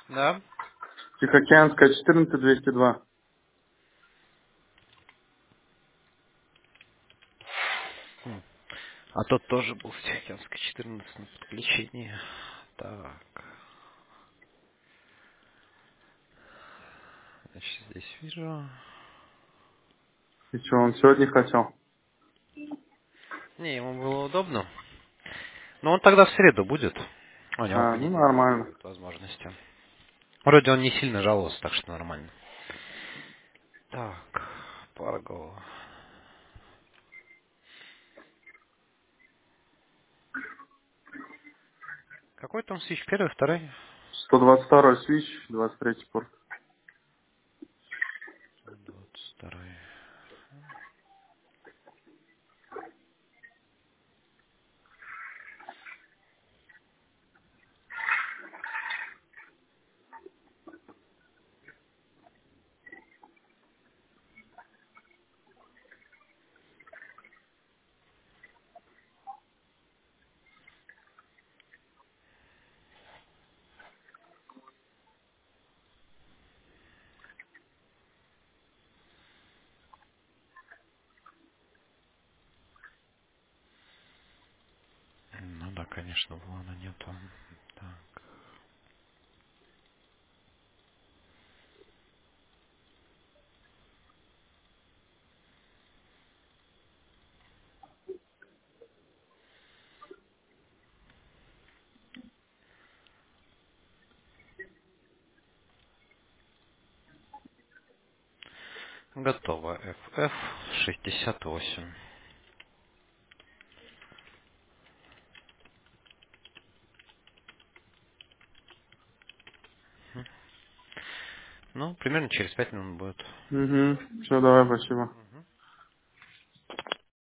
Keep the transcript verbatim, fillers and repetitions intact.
Да? Тихоокеанская четырнадцать двести два. М. А тот тоже был в Тихоокеанской четырнадцать на подключении. Так, значит, здесь вижу. И что, он сегодня хотел? Не, ему было удобно. Но он тогда в среду будет. У него в А, ну понедельник не нормально. будет возможности. Вроде он не сильно жаловался, так что нормально. Так, Парго. Какой там свич? Первый, второй? сто двадцать второй свич, двадцать третий порт. двадцать второй. Ну да, конечно, Влана нету. Так. Готово. эф эф шестьдесят восемь. Ну, примерно через пять минут будет. Угу. Все, давай, спасибо.